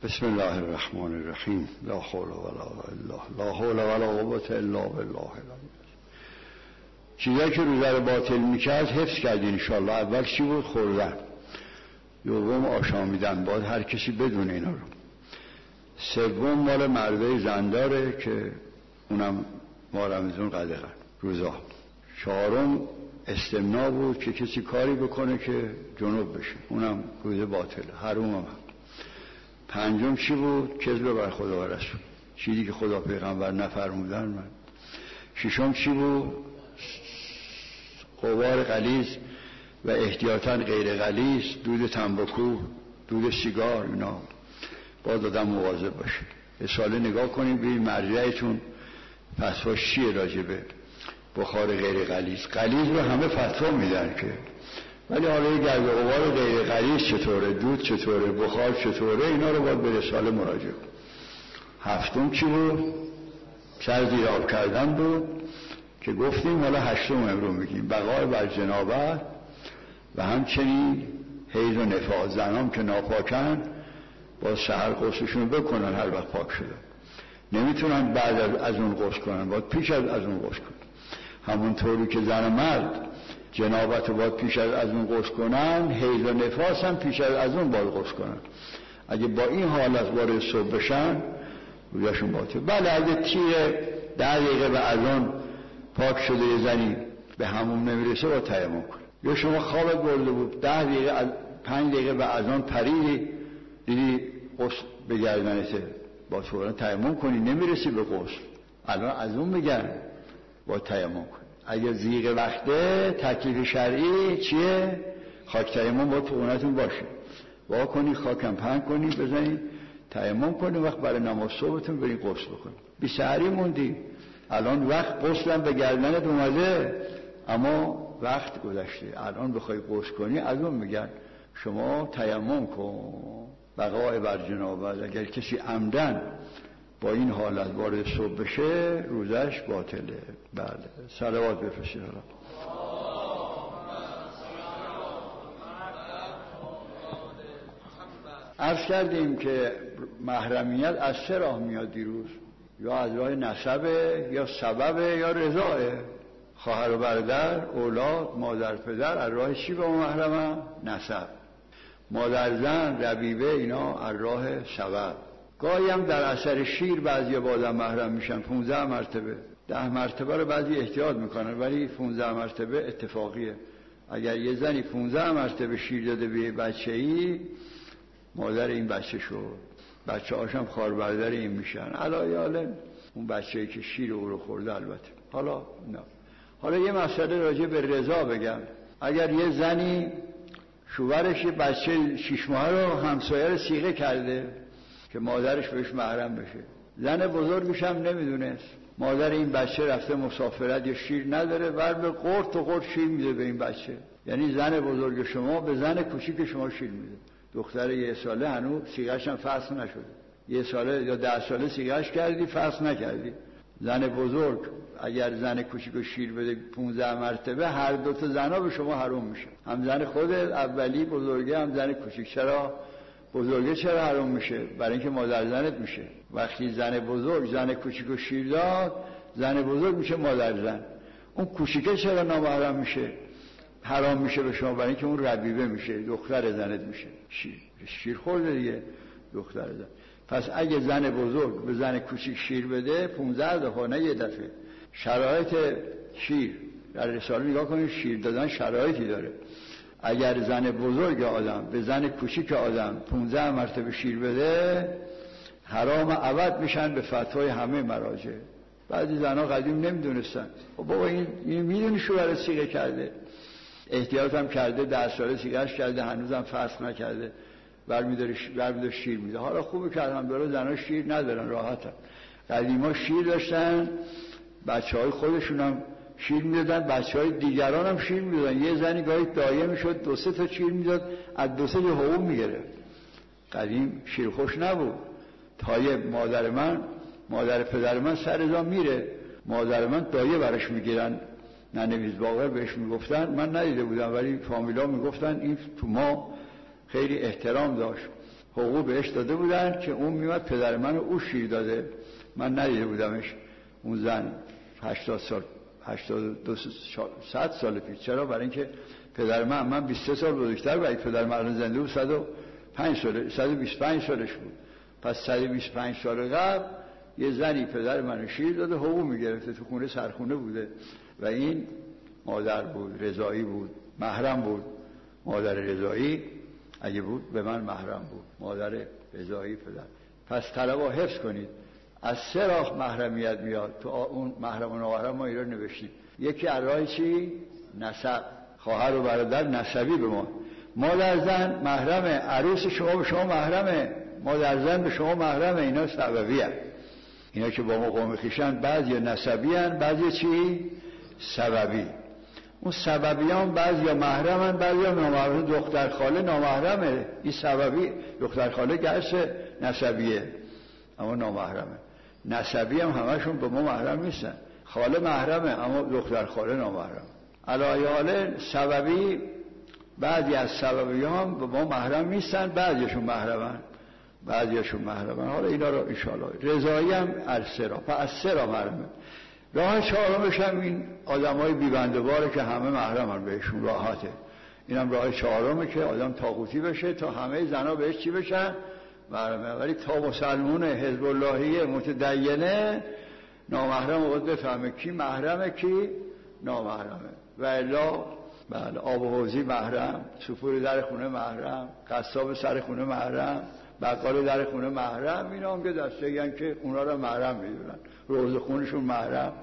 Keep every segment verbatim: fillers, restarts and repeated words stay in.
بسم الله الرحمن الرحیم. لا حول ولا الا لا حول ولا قوة الا بالله. چیزایی که روزه رو باطل میکرد حفظ کردین انشالله. اول چی بود؟ خوردن. دوم آشامیدن، باید هر کسی بدونه اینا رو. سوم مال مرده زنداره که اونم ما رمضان قدغن روزا. چهارم استمنا بود که کسی کاری بکنه که جنوب بشه، اونم روزه باطله، حروم هم. پنجم چی بود؟ کذب بر خدا و رسول، چیزی که خدا پیغمبر نفرمودن. من ششم چی بود؟ غبار غلیظ و احتیاطاً غیر غلیظ، دود تنباکو، دود سیگار، اینا باید آدم مواظب باشه. یه ساله نگاه کنیم ببین مرجعتون فتواش چیه راجبه بخار غیر غلیظ. غلیظ رو همه فتوا میدن که، ولی حالا یه گرد و غبار غیر غلیظ چطوره، دود چطوره، بخار چطوره، اینا رو باید به رساله مراجعه. هفتم چی بود؟ سر زیر آب کردن بود که گفتیم، حالا هشتم امرو میگیم بقای بر جنابت و همچنین حیض و نفاس. زنام که ناپاکن با سحر غسلشون بکنن هر وقت پاک شدن، نمیتونن بعد از اون غسل کنن، باید پیش از از اون غسل کنن. همونطوری که زن و مرد جنابت رو باید پیش از از اون غسل کنن، حیض و نفاس هم پیش از از اون باید غسل کنن. اگه با این حالت وارد صبح بشن روزشون باطل. بله اگه تیر ده دقیقه به اذان پاک شده یه زنی به همون نمیرسه با تیمم کن. یا شما خوابت برده بود ده دقیقه از پنج دقیقه به اذان پریدی دیدی غسل به گردنته، با فوراً تیمم کنی. نمیرسی به غسل الان از اون میگن با تیمم کن. اگه زیغ وقته تکلیف شرعی چیه؟ خاک تیمم با تو خونتون باشه، وا کنی خاکم پهن کنی بزنی تیمم کنی، وقت برای نماز صبحتون برین غسل بکنی. بی سحری موندی، الان وقت غسلم به گردنت اومده اما وقت گذشته، الان بخوای غسل کنی از اون میگن شما تیمم کن بقای بر جنابت. اگر کسی عمدن با این حالت وارد صبح بشه روزش باطله. بله صلوات بفرستید. عرض کردیم که محرمیت از سه راه میاد دیروز، یا از راه نسبه یا سببه یا رضایه. خواهر و برادر، اولاد، مادر پدر از راه چی به محرمه؟ نسب. مادر زن، ربیبه، اینا از راه سبب. گاهی هم در اثر شیر بعضی با آدم محرم میشن، پونزده مرتبه ده مرتبه رو بعضی احتیاط میکنن، ولی پونزده مرتبه اتفاقیه. اگر یه زنی پونزده مرتبه شیر داده به بچه‌ای، مادر این بچه شد، بچه هاشم خوار برادر این میشن. علایه حالا اون بچه‌ای که شیر او رو خورده البته. حالا نه. حالا یه مسئله راجع به رضا بگم. اگر یه زنی شوهرش یه بچه شش ماه رو همسایه رو صیغه کرده که مادرش بهش محرم بشه، زن بزرگش هم نمیدونست، مادر این بچه رفته مسافرت یا شیر نداره، بر به قرط و قرط شیر میده به این بچه. یعنی زن بزرگ شما به زن کوچیک شما شیر میده. دختر یه ساله هنوز صیغه‌ش هم فصل نشده، یه ساله یا ده ساله صیغه‌اش کردی فصل نکردی. زن بزرگ اگر زن کوچیکو شیر بده پونزده مرتبه، هر دو تا زنا به شما حرام میشه، هم زن خودت اولی بزرگه هم زن کوچیک. چرا بزرگه چرا حرام میشه؟ برای اینکه مادر زنت میشه. وقتی زن بزرگ زن کوچیکو شیر داد، زن بزرگ میشه مادر زن. اون کوچیکه چرا نامحرم میشه؟ حرام میشه به شما برای اینکه اون ربیبه میشه، دختر زنت میشه. شیر شیر خورده دیگه دختر زن. پس اگه زن بزرگ به زن کوچیک شیر بده پونزده دفعه نه یه دفعه. شرایط شیر در رساله نگاه کنید، شیر دادن شرایطی داره. اگر زن بزرگ آدم به زن کوچیک آدم پونزده مرتبه شیر بده، حرام ابد میشن به فتوای همه مراجع. بعضی زنها قدیم نمیدونستن. خب بابا این, این میدونی شوهر صیغه کرده، احتیاط هم کرده، ده ساله صیغه‌اش کرده، هنوزم فصل نکرده، برمی‌داره برمی‌داره شیر میده. حالا خوبه که الحمدلله زنها شیر ندارن، راحتن. قدیما شیر داشتن، بچه‌های خودشون هم شیر میدادن، بچه‌های دیگران هم شیر میدادن. یه زنی گاهی دایه میشد دو سه تا شیر میداد، از دو سه تا حقوق میگرفت. قدیم شیر خوش نبود. تای مادر من، مادر پدر من سر رضا میره، مادر من دایه براش میگیرن، ننویز باقر بهش میگفتن، من ندیده بودم ولی فامیلا میگفتن این تو ما خیلی احترام داشت. حقوق بهش داده بودن که اون میومد پدر من او شیر داده، من ندیده بودمش. اون زن هشتاد سال هشتاد و دو صد سال پیش. چرا؟ برای اینکه پدر من من بیست و سه سال بزرگتر بود، پدر من زنده بود صد و پنج سال صد و بیست و پنج سالش بود. پس صد و بیست و پنج سال قبل یه زنی پدر منو شیر داده، حقوق میگرفته، تو خونه سرخونه بوده و این مادر بود، رضایی بود، محرم بود. مادر رضایی اگه بود به من محرم بود، مادر رضایی پدر. پس طلبا حفظ کنید، از سه راه محرمیت میاد. تو اون محرم و نامحرم ما ایران نوشتیم. یکی از راه چی؟ نسب، خواهر و برادر نسبی به ما. مادر زن محرمه، عروس شما به شما محرمه، مادر زن به شما محرمه. اینا سببی هست. اینا که با ما قوم خویشن، بعضی نسبی هن، بعضی چی؟ سببی. اون سببی هم بعضی محرم هن، بعضی نامحرم. دختر خاله نامحرمه، این سببی. دختر خاله گرسه نسبیه اما نامحرمه. نسبی هم همشون به ما محرم نیستن. خاله محرمه اما دختر خاله نامحرم. علی حال سببی، بعضی از سببی هم به ما محرم نیستن، بعضیشون محرمن، بعضیشون محرمن. حالا اینا رو ان شاء الله. رضایی هم از سه را، پس از سه را محرمه. راه چهارمش هم این آدمای بی بنده باره که همه محرمن، بهشون راحته. اینم راه چهارمه که آدم طاغوتی بشه تا همه زنا بهش چی بشن؟ محرمه. ولی تا مسلمون حزب اللهی متدینه نامحرم باید بفهمه کی محرمه کی نامحرمه. و الا بله، آب و حوضی محرم، سفور در خونه محرم، قصاب سر خونه محرم، بقال در خونه محرم. اینا هم که دسته هن که اونا را محرم میدونن. روز خونشون محرم،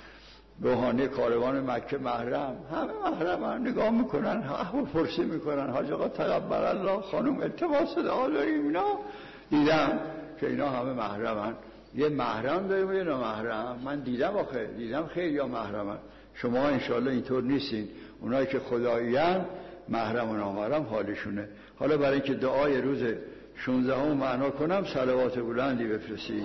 روحانی کاروان مکه محرم، همه محرم هم. نگاه میکنن، احوال پرسی میکنن، حاج آقا تقبل الله، خانم التماس دعا داریم. اینا دیدم که اینا همه محرمن. یه محرم داریم و یه نامحرم. من دیدم آخه، دیدم خیلی یا محرمن. شما انشاءالله اینطور نیستین. اونایی که خداییان محرم و نامحرم حالشونه. حالا برای اینکه دعای روز شانزدهم معنا کنم، صلوات بلندی بفرستید.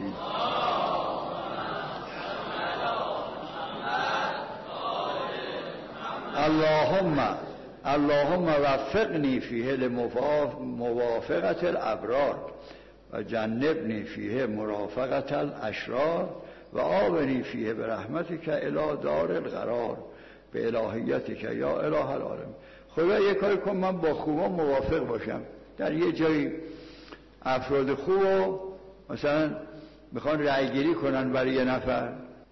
اللهم اللهم وفقنی فیه لموافقت الابرار و جنبنی فیه مرافقت الاشرار و آبنی فیه برحمتک الی دار القرار به الهیتک یا اله العالم. خدا یک کاری کن من با خوبا موافق باشم. در یه جایی افراد خوبو مثلا میخوان رأی گیری کنن برای یه نفر،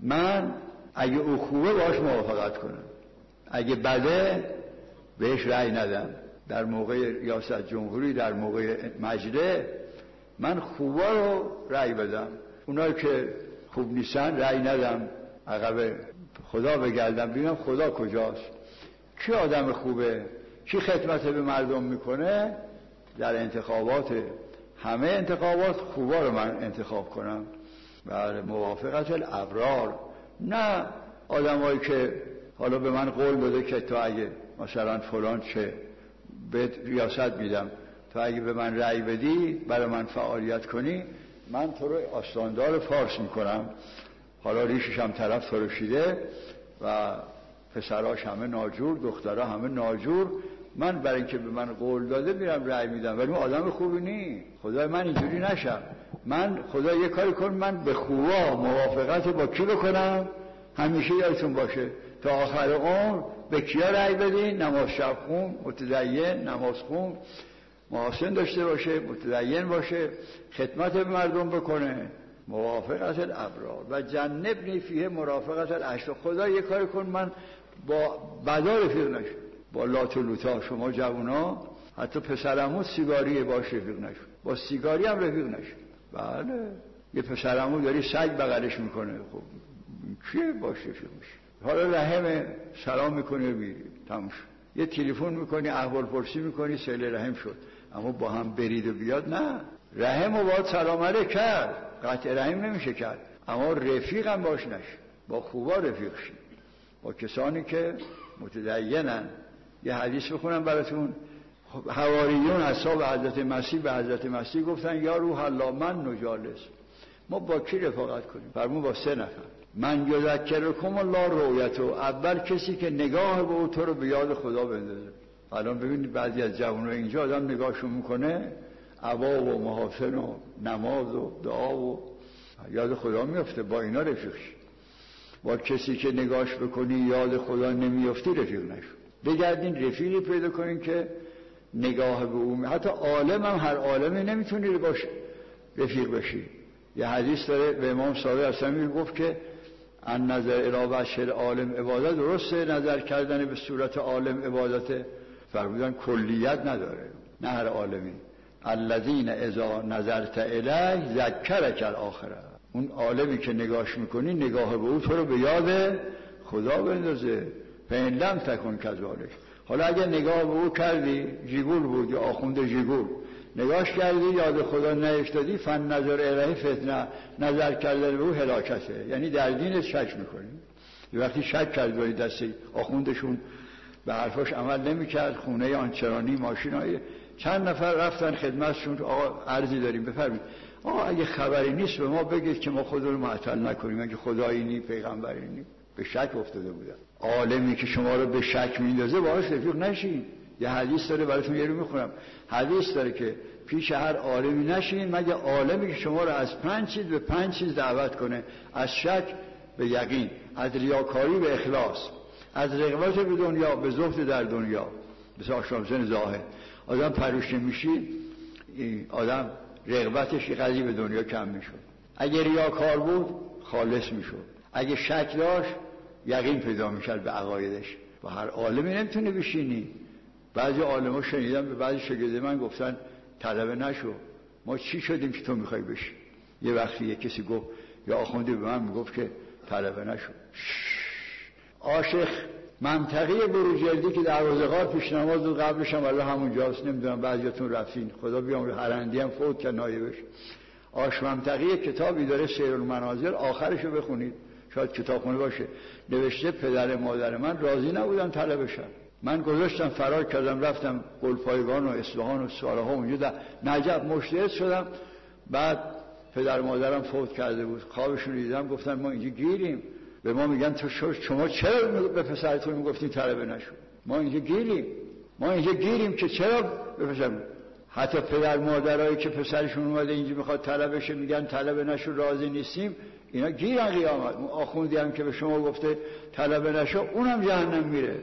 من اگه او خوبه باش موافقت کنم، اگه بده بهش رأی ندم. در موقع ریاست جمهوری، در موقع مجلس، من خوبا رو رأی بدم، اونایی که خوب نیستن رأی ندم، عقب خدا بگردم ببینم خدا کجاست، کی آدم خوبه، کی خدمت به مردم میکنه. در انتخابات، همه انتخابات خوبا رو من انتخاب کنم. بله، موافقت الابرار، نه آدمایی که حالا به من قول داده که تو اگه مثلا فلان چه به ریاست میدم، تو اگه به من رأی بدی، برای من فعالیت کنی، من تو رو آستاندار فارس میکنم. حالا ریشش هم طرف ترشیده و پسراش همه ناجور، دخترها همه ناجور. من برای اینکه به من قول داده میرم رأی میدم، ولی من آدم خوبی نی. خدا من اینجوری نشم. من خدا یه کاری کن من به خوبا موافقت با کی بکنم؟ همیشه یادتون باشه تا آخر عمر به کیا رأی بدین؟ نماز شب خون، متدین، نماز خون، محاسن داشته باشه، متدین باشه، خدمت به مردم بکنه. موافقت الابرار و جنبنی فیه مرافقت الاشرار. خدا یه کاری کن من با بدا رفیق نشم، با لات و لوتا. شما جوونا حتی پسرمو سیگاری باش رفیق نشون، با سیگاری هم رفیق نشون. بله، یه پسرمو داری سگ بغلش میکنه، خب کیه باش رفیق میشه؟ حالا رحم سلام میکنه بیری تموم شد. یه تلفن میکنی احوال پرسی میکنی صله رحم شد. اما با هم برید و بیاد نه. رحم و باید سلام علیک کرد، قطع رحم نمیشه کرد، اما رفیق هم باش نشه. با خوبا رفیق شید، با کسانی که متدینن. یه حدیث بخونم براتون. حواریون اصحاب حضرت مسیح به حضرت مسیح گفتن یا روح الله من نجالس، ما با کی رفاقت کنیم؟ فرمود با سه نفر. من یذکرکم الله رؤیتو، اول کسی که نگاه به او تو رو به یاد خدا بندازه. الان ببینید بعضی از جوانان اینجا آدم نگاهشون میکنه عبا و محاسن و نماز و دعا و یاد خدا میفته، با اینا رفیق شی. با کسی که نگاش بکنی یاد خدا نمیفتی رفیق نشو. بگردین رفیقی پیدا کنین که نگاه به اون، حتی عالم هم هر عالمی نمیتونی باشه رفیق بشی. یه حدیث داره به امام صادق اصلا میگفت که ان نظر الی بشر عالم عبادت، درسته نظر کردن به صورت عالم عبادت، فرمودن کلیت نداره، نه هر عالمی. الذین اذا نظرت الیه ذکرک الاخره، اون عالمی که نگاش میکنی نگاه به او تو رو به یاد خدا بندازه. فإن لم تکن کذالک، حالا اگه نگاه به او کردی جیگول بود یا آخوند جیگول، نگاش کردی یاد خدا نیفتادی، فن نظر الیه فتنه، نظر کردن به او هلاکته، یعنی در دینت شک میکنی. یه وقتی شک کرد ولی دستی آخوندشون به حرفاش عمل نمیکرد، خونه آنچرانی ماشینای چند نفر رفتن خدمتشون، آقا عرضی داریم بفرمایید، آقا اگه خبری نیست به ما بگید که ما خود رو معطل نکنیم، اگه خدایی نی پیغمبری نی. به شک افتاده بودن. عالمی که شما رو به شک میندازه باهاش رفیق نشین. یه حدیث داره براتون یه رو میخونم، حدیث داره که پیش هر عالمی نشین مگه عالمی که شما رو از پنج چیز به پنج چیز دعوت کنه، از شک به یقین، از ریاکاری به اخلاص، از رغبت به دنیا به زهد در دنیا. مثل آشامزن ظاهر، آدم پروش میشی آدم رغبتش یه قضیه به دنیا کم میشد، اگه ریاکار بود خالص میشد، اگه شک داشت یقین پیدا میکرد به عقایدش. با هر عالمی نمیتونه بشینی. بعضی عالما شنیدم به بعضی شاگرد من گفتن طلبه نشو، ما چی شدیم که تو میخوای بشی؟ یه وقتی یه کسی گفت یا آخوندی به من میگفت که طلبه نشو. عاشق منطقه بروجردی که دروازه غار پیش نماز بود، قبلش هم الله همونجاست، نمیدونم بعضیاتون رفتین، خدا بیام هرندی هم فوت که نایبش. آش منطقه کتابی داره سیرالمنازل، آخرشو بخونید شاید کتابخونه باشه، نوشته پدر مادر من راضی نبودن طلبه شن، من گذاشتم فرار کردم رفتم گلپایگان و اصفهان و سارها اونجا در نجف مشتهد شدم. بعد پدر مادرم فوت کرده بود، خوابشون دیدم گفتن ما اینجا گیریم، به ما میگن تو شما چرا به پسرتون میگفتین طلبه نشو؟ ما اینجا گیریم، ما اینجا گیریم که چرا به پسرتون. حتی پدر مادرایی که پسرشون اومده اینجا میخواد طلبه شه میگن طلبه نشو راضی نیستیم، اینا گیرن قیامت. اون آخوندی هم که به شما گفته طلبه نشو اونم جهنم میره.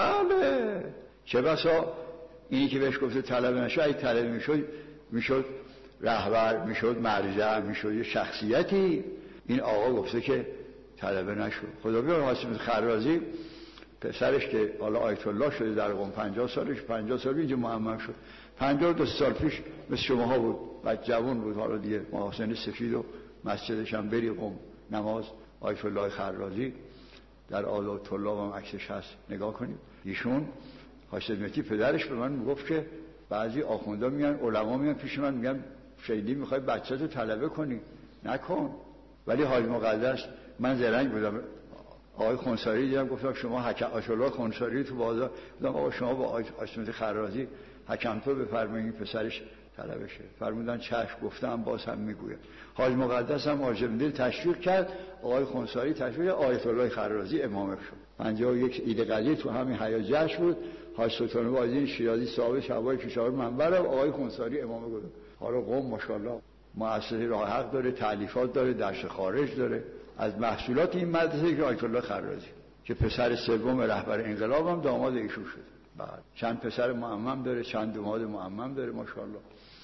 بله چه بسا اینی که بهش گفته طلبه نشو اگه طلبه میشد میشد رهبر، میشد مرجع، میشد یه شخصیتی. این آقا گفته که طلبه نشو. خدا بیار حاسم خرازی پسرش که حالا آیت الله شده در قم، پنجاه سالش پنجاه سال اینجا معمم شد، پنجاه دو سال پیش مثل شماها بود، بعد جوان بود، حالا دیگه محاسن سفید و مسجدش هم بری قم نماز. آیت الله خرازی در آلات طلاب هم عکسش هست، نگاه کنید. ایشون حاسمتی پدرش به من میگفت که بعضی آخوندا میان علما میان پیش من میگن شیدی میخوای بچه‌تو طلبه کنی نکن. ولی حاج مقدس من زرنگ بودم، آقای خونساری دیدم گفتم شما حکم آشالله خونساری تو بازار، گفتم آقا شما با آقای حاسمتی خرازی حکم تو بفرمایید پسرش طلبه شه. فرمودن چشم. گفتم باز هم میگویم. حاج مقدس هم حاجم دل تشویق کرد، آقای خونساری تشویق، آیت الله خرازی امامه شد. پنجاه و یک عید قدیر تو همین حیا جشن بود، حاج سلطان بازی شیرازی صاحب شبای کشاور منبر، آقای خونساری امامه بود. حالا قم ماشاءالله مؤسسه راه حق داره، تالیفات داره، درس خارج داره. از محصولات این مدرسه که آیت الله خرازی که پسر سوم رهبر انقلاب هم داماد ایشون شد. بعد چند پسر معمم داره، چند داماد معمم داره ماشاءالله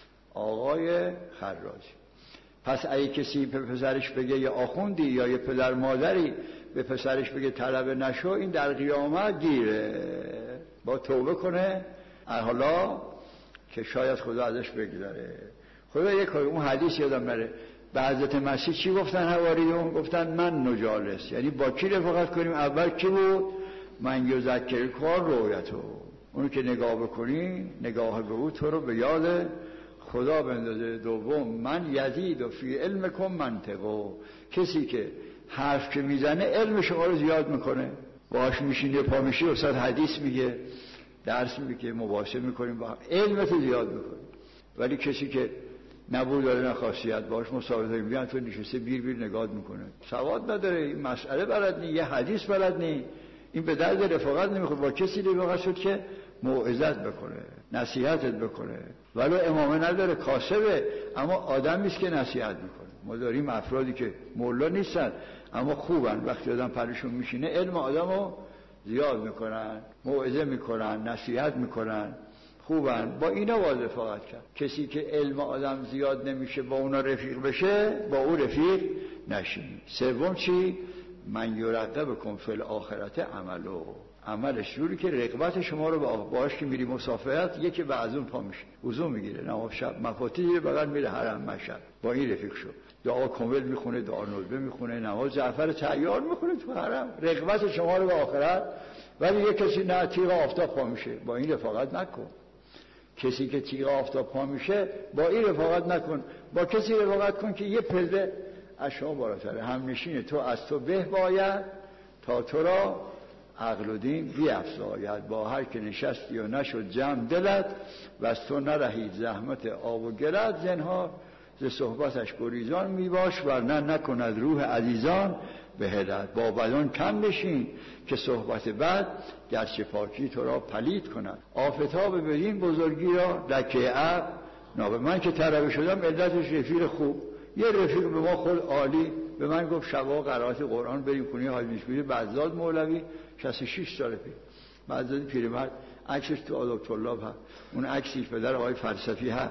آقای خرازی. پس اگه کسی به پسرش بگه یا آخوندی یا یه پدر مادری به پسرش بگه طلبه نشو، این در قیامت گیره، با توبه کنه حالا که شاید خدا ازش بگذره. خدا یک اون حدیث یادم نره به حضرت مسیح چی گفتن حواریون؟ گفتن من نجالس، یعنی با کی رفاقت کنیم؟ اول کی بود؟ من یذکر کار رویتو، اونو که نگاه بکنی نگاه به او تو رو به یاد خدا بندازه. دوم من یزید و فی علمکم منطقو، کسی که حرف که میزنه علم شما رو زیاد میکنه، باهاش میشینی پا میشی استاد حدیث میگه، درس میگه، مباحثه میکنیم با هم، علمت زیاد میکنه. ولی کسی که نبود داره نه خاصیت باش مصاحبه میگن تو نشسته بیر بیر نگاه میکنه، سواد نداره، این مسئله بلد نی، یه حدیث بلد نی، این به درد رفاقت نمیخوره. با کسی رفاقت شد که موعظت بکنه، نصیحتت بکنه. ولو امامه نداره، کاسبه، اما آدمی است که نصیحت میکنه. ما داریم افرادی که مولا نیستن اما خوبن، وقتی آدم پرشون میشینه علم آدمو زیاد میکنن، موعظه میکنن، نصیحت میکنن، خوبن. با اینا باید رفاقت کرد. کسی که علم آدم زیاد نمیشه با اونا رفیق بشه، با او رفیق نشین. سوم چی؟ من یرغبکم فی الاخرة عملو، عملش جوری که رغبت شما رو باهاش که میری مسافرت یکی به از اون پا میشه، وضو میگیره، نماز شب مفاتیح بغل میره حرم مشهد، با این رفیق شد، دعا کامل میخونه، دعا ندبه میخونه، نماز جعفر تیار میخونه تو حرم، رغبت شما رو به آخرت. ولی یک کسی نه تیغ آفتاب پا میشه، با این رفاقت نکن. کسی که تیغ آفتاب پا میشه با این رفاقت نکن. با کسی رفاقت کن که یه پله از شما بالاتره، هم نشینه تو از تو به باید تا تو را عقل و دین بیفزاید. با هر که نشستی و نشد جمع دلت و از تو نرهید زحمت آب و گلت. زنها ز صحبتش گریزان میباش ورنه نکند روح عزیزان به هدت. با بدان کم بشین که صحبت بد گرچه پاکی تو را پلید کند. آفتاب بدین بزرگی را لکه عب نابه. من که طلبه شدم علتش رفیق خوب، یه رفیق به ما خود عالی به من گفت شبا قرائت قرآن بریم خونه حاج میشکویی بزداد مولوی، شصت و شش سال پیش. بزداد پیرمرد، عکسش تو آداب طلاب هست، اون عکسی پدر آقای فلسفی هست.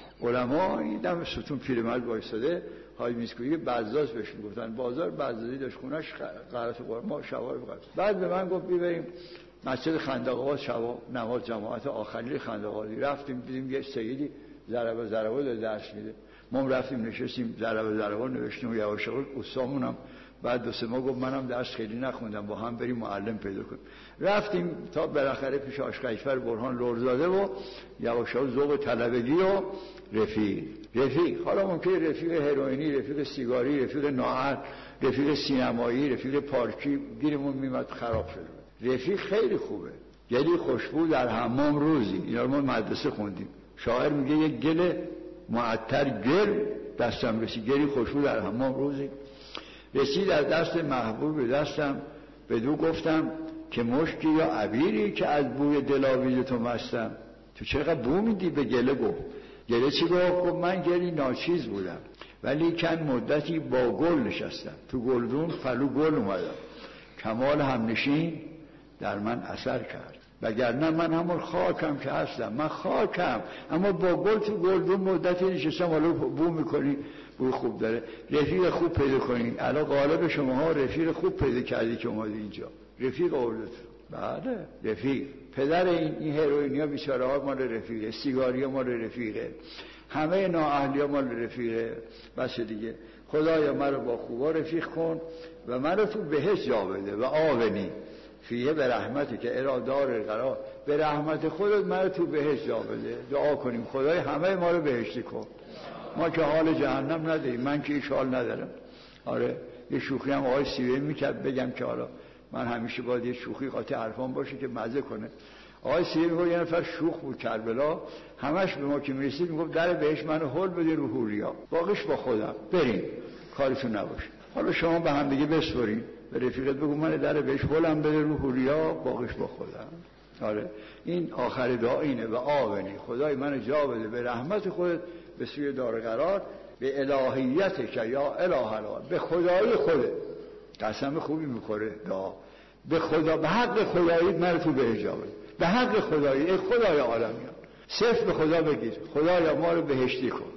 علما این دم ستون پیرمرد وایساده، حاج میشکویی بزداد بهش گفتن، بازار بزدادی داشت خونش قرائت قرآن، ما شبا رو بقید. بعد به من گفت بریم مسجد خندق‌آباد شبا نماز جماعت آخری خندق‌آبادی. رفتیم دیدیم یه سیدی ضربه ضربه داره درس میده، ما رفتیم نشستیم ضربه ضربه نوشتیم و یواش یواش استادمونم بعد دو سه ماه گفت منم درس خیلی نخوندم با هم بریم معلم پیدا کنیم. رفتیم تا بالاخره پیش آشقیفر برهان لرزاده و یواش یواش ذوق طلبگی و رفیق رفیق حالا ممکنه رفیق هروئینی، رفیق سیگاری، رفیق ناعر، رفیق سینمایی، رفیق پارکی گیرمون میمد خراب شده. رفیق خیلی خوبه. گلی خوشبو در حمام روزی، اینا رو ما مدرسه خوندیم. شاعر میگه یک گل معطر گل دستم رسید، گلی خوشبو در حمام روزی رسید از دست محبوب به دستم، بدو گفتم که مشکی یا عبیری که از بوی دلاویز تو مستم. تو چقدر بو میدی؟ به گله گفت. گله چی گفت؟ گفت من گلی ناچیز بودم ولی کن مدتی با گل نشستم، تو گلدون فلو گل اومدم، کمال همنشین در من اثر کرد، وگرنه من همون خاکم که هستم، من خاکم اما با گل تو گلدون مدتی نشستم. حالا بو میکنی، بوی خوب داره. رفیق خوب پیدا کنین. الان غالب شما ها رفیق خوب پیدا کردی که اومدی اینجا، رفیق آوردت. بله رفیق. پدر این این هروئینیا بیچاره ها مال رفیقه، سیگاریا مال رفیقه، همه نااهلیا مال رفیقه. بس دیگه خدایا مرا با خوبا رفیق کن و مرا تو بهشت جا بده و آونی فیه به رحمتی که ارادار قرار، به رحمت خودت مرا تو بهشت جا بده. دعا کنیم خدای همه ما رو بهشتی کن. ما که حال جهنم نداریم، من که ایش حال ندارم. آره یه شوخی هم آقای سیوه میکرد، بگم که حالا من همیشه باید یه شوخی قاطع حرفان باشه که مزه کنه. آقای سیوه میگفت یه نفر شوخ بود کربلا، همش به ما که میرسید میگفت در بهشت منو هول بده رو حوریا، باقیش با خودم، بریم کارتون نباشه. حالا شما به هم دیگه بسپرین، به رفیقت بگو من در بهشت هولم بده رو حوریا، باقیش با خودم. آره این آخر دعا اینه و آونی خدای منو جا بده به رحمت خودت به سوی دار قرار، به الهیت که یا اله الان، به خدایی خودت. قسم خوبی میخوره دعا، به خدا، به حق خدایی من تو بهشت جا بده، به حق خدایی. ای خدای عالمیان صرف به خدا بگیر خدایا ما رو بهشتی کن،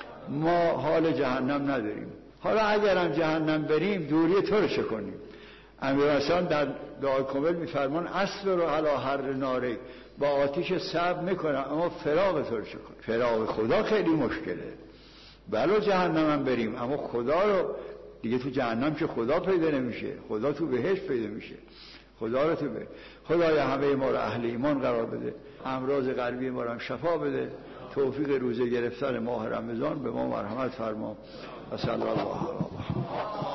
ما حال جهنم نداریم. حالا اگرم جهنم بریم دوری تو رو چه کنیم؟ امیرحسن در دعای کامل میفرمان اصل رو علا هر ناره، با آتیش صبر میکنم اما فراغ تو رو چه کنم؟ فراغ خدا خیلی مشکله. بلا جهنم هم بریم اما خدا رو دیگه تو جهنم که خدا پیدا نمیشه، خدا تو بهشت پیدا میشه. خدا رو تو به خدایا همه ما رو اهل ایمان قرار بده، امراض قلبی ما رو هم شفا بده، توفیق روزه گرفتن ماه رمضان به ما مرحمت فرما. و صلی الله علیه و